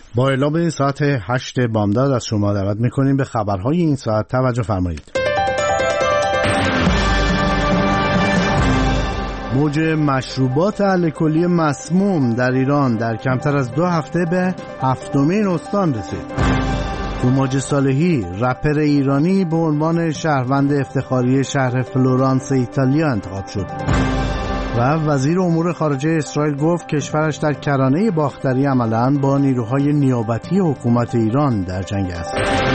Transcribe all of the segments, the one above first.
با اعلام ساعت 8 بامداد از شما دعوت میکنیم به خبرهای این ساعت توجه فرمایید. موج مشروبات الکلی مسموم در ایران در کمتر از 2 هفته به 7مین استان رسید. توماج صالحی، رپر ایرانی، به عنوان شهروند افتخاری شهر فلورانس ایتالیا انتخاب شد. و وزیر امور خارجه اسرائیل گفت کشورش در کرانه باختری عملاً با نیروهای نیابتی حکومت ایران در جنگ است.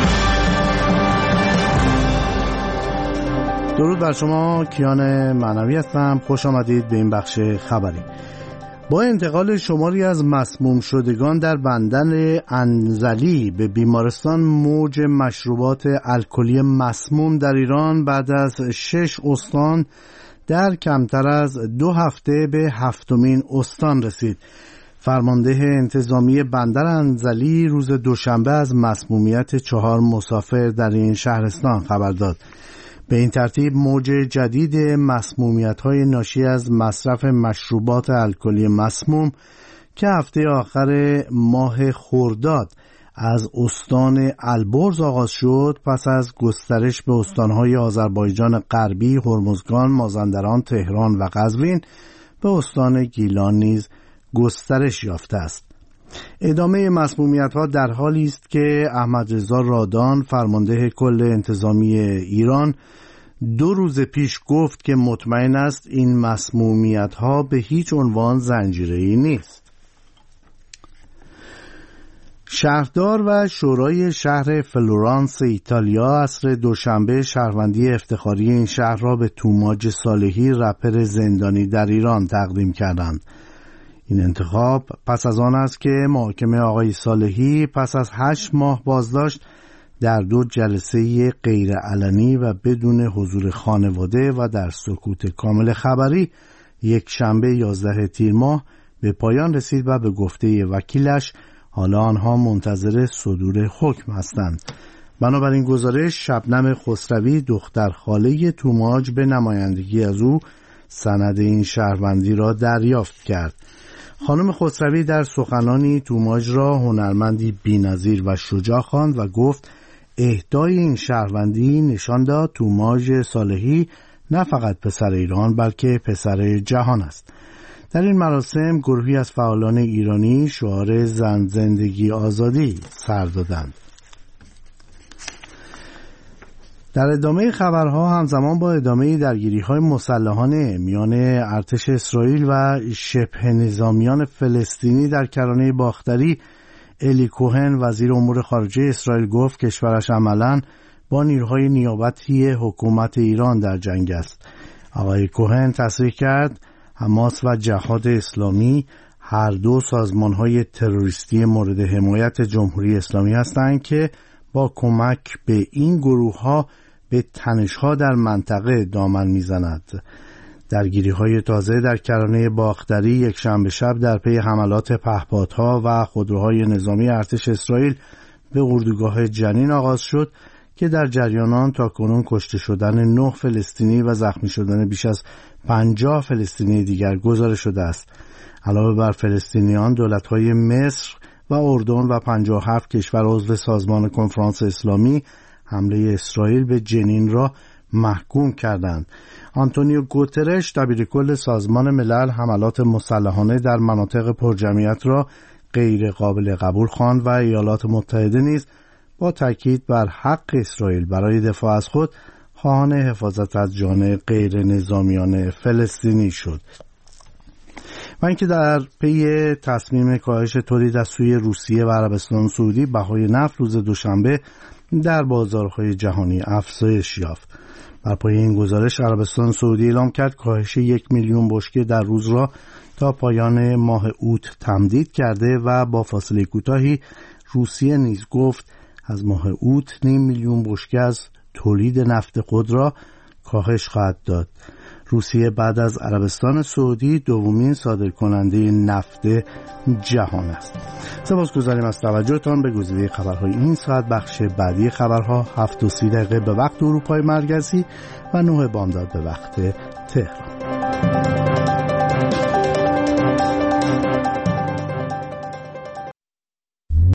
درود بر شما، کیان معنوی هستم. خوش آمدید به این بخش خبری. با انتقال شماری از مسموم شدگان در بندر انزلی به بیمارستان، موج مشروبات الکلی مسموم در ایران بعد از 6 استان در کمتر از 2 هفته به 7مین استان رسید. فرمانده انتظامی بندر انزلی روز دوشنبه از مسمومیت 4 مسافر در این شهرستان خبر داد. به این ترتیب موج جدید مسمومیت‌های ناشی از مصرف مشروبات الکلی مسموم که هفته آخر ماه خرداد از استان البرز آغاز شد، پس از گسترش به استان‌های آذربایجان غربی، هرمزگان، مازندران، تهران و قزوین، به استان گیلان نیز گسترش یافته است. ادامه مسمومیت‌ها در حالی است که احمد رضا رادان، فرمانده کل انتظامی ایران، 2 روز پیش گفت که مطمئن است این مسمومیت‌ها به هیچ عنوان زنجیره‌ای نیست. شهردار و شورای شهر فلورانس ایتالیا عصر دوشنبه شهروندی افتخاری این شهر را به توماج صالحی، رپر زندانی در ایران، تقدیم کردند. این انتخاب پس از آن است که محاکمه آقای صالحی پس از 8 ماه بازداشت در 2 جلسه غیر علنی و بدون حضور خانواده و در سکوت کامل خبری یک شنبه 11 تیر ماه به پایان رسید و به گفته وکیلش حالا آنها منتظر صدور حکم هستند. بنابراین گزارش، شبنم خسروی، دختر خاله توماج، به نمایندگی از او سند این شهروندی را دریافت کرد. خانم خسروی در سخنانی توماج را هنرمندی بی‌نظیر و شجاع خواند و گفت اهدای این شهروندی نشان داد توماج صالحی نه فقط پسر ایران بلکه پسر جهان است. در این مراسم گروهی از فعالان ایرانی شعار زن زندگی آزادی سر دادند. در ادامه خبرها، همزمان با ادامه درگیری‌های مسلحانه میان ارتش اسرائیل و شبه نظامیان فلسطینی در کرانه باختری، الی کوهن، وزیر امور خارجه اسرائیل، گفت کشورش عملاً با نیروهای نیابتی حکومت ایران در جنگ است. آقای کوهن تصریح کرد حماس و جهاد اسلامی هر 2 سازمان‌های تروریستی مورد حمایت جمهوری اسلامی هستند که با کمک به این گروه‌ها به تنش‌ها در منطقه دامن می‌زند. درگیری‌های تازه در کرانه باختری یک شنبه شب در پی حملات پهپادها و خودروهای نظامی ارتش اسرائیل به اردوگاه جنین آغاز شد که در جریان آن تاکنون کشته شدن 9 فلسطینی و زخمی شدن بیش از 50 فلسطینی دیگر گزارش شده است. علاوه بر فلسطینیان، دولت‌های مصر و اردن و 57 کشور عضو سازمان کنفرانس اسلامی حمله اسرائیل به جنین را محکوم کردند. آنتونیو گوترش، دبیرکل سازمان ملل، حملات مسلحانه در مناطق پرجمعیت را غیر قابل قبول خواند و ایالات متحده نیز با تاکید بر حق اسرائیل برای دفاع از خود خواهان حفاظت از جان غیر نظامیان فلسطینی شد. و اینکه در پی تصمیم کاهش تولید از سوی روسیه و عربستان سعودی، بهای نفت روز دوشنبه در بازارهای جهانی افزایش یافت. بر پایه این گزارش، عربستان سعودی اعلام کرد کاهش 1 میلیون بشکه در روز را تا پایان ماه اوت تمدید کرده و با فاصله کوتاهی روسیه نیز گفت از ماه اوت 2 میلیون بشکه از تولید نفت خود را کاهش خواهد داد. روسیه بعد از عربستان سعودی دومین صادرکننده نفت جهان است. سپاسگزاریم از توجهتان به گزیده خبرهای این ساعت. بخش بعدی خبرها 7:30 به وقت اروپای مرکزی و 9 بامداد به وقت تهران.